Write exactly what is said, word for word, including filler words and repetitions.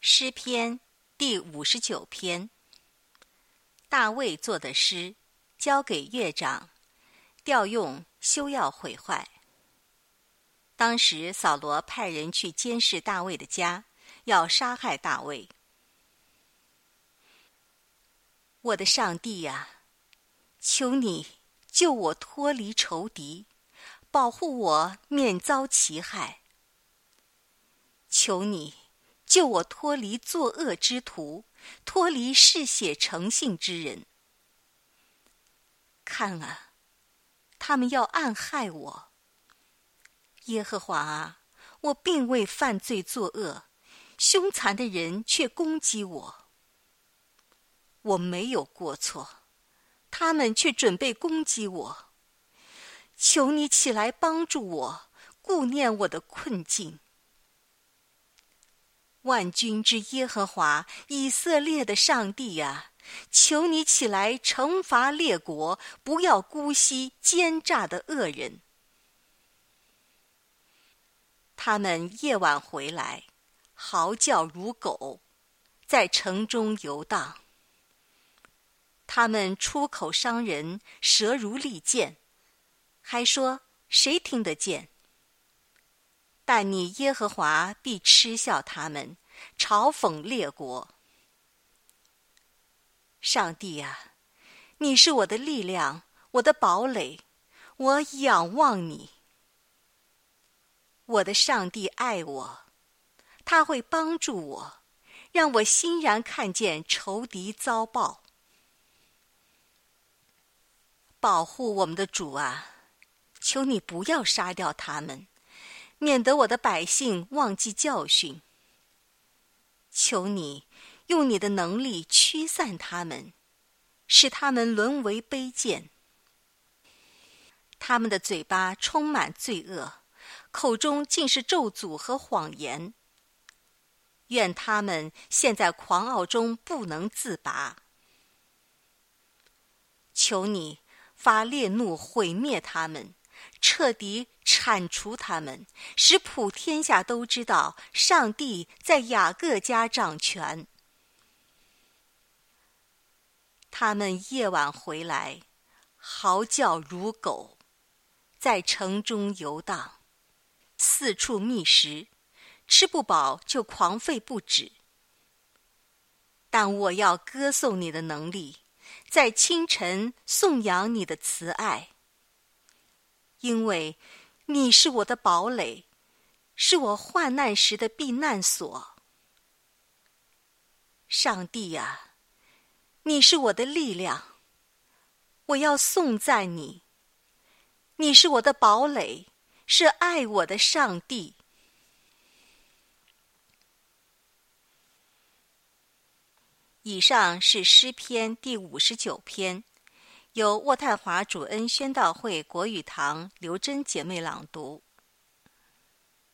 诗篇第五十九篇，大卫作的诗，交给乐长，调用休要毁坏。当时扫罗派人去监视大卫的家，要杀害大卫。我的上帝呀，求你救我脱离仇敌，保护我免遭其害。求你救我脱离作恶之徒，脱离嗜血成性之人。看啊，他们要暗害我。耶和华啊，我并未犯罪作恶，凶残的人却攻击我。我没有过错，他们却准备攻击我。求你起来帮助我，顾念我的困境。万军之耶和华，以色列的上帝啊，求你起来惩罚列国，不要姑息奸诈的恶人。他们夜晚回来，嚎叫如狗，在城中游荡。他们出口伤人，舌如利剑，还说谁听得见？但你耶和华必嗤笑他们，嘲讽列国。上帝啊，你是我的力量，我的堡垒，我仰望你。我的上帝爱我，他会帮助我，让我欣然看见仇敌遭报。保护我们的主啊，求你不要杀掉他们，免得我的百姓忘记教训。求你用你的能力驱散他们，使他们沦为卑贱。他们的嘴巴充满罪恶，口中尽是咒诅和谎言。愿他们陷在狂傲中不能自拔。求你发烈怒毁灭他们，彻底铲除他们，使普天下都知道上帝在雅各家掌权。他们夜晚回来，嚎叫如狗，在城中游荡，四处觅食，吃不饱就狂吠不止。但我要歌颂你的能力，在清晨颂扬你的慈爱，因为你是我的堡垒，是我患难时的避难所。上帝啊，你是我的力量，我要颂赞你。你是我的堡垒，是爱我的上帝。以上是诗篇第五十九篇，由渥太华主恩宣道会国语堂刘真姐妹朗读。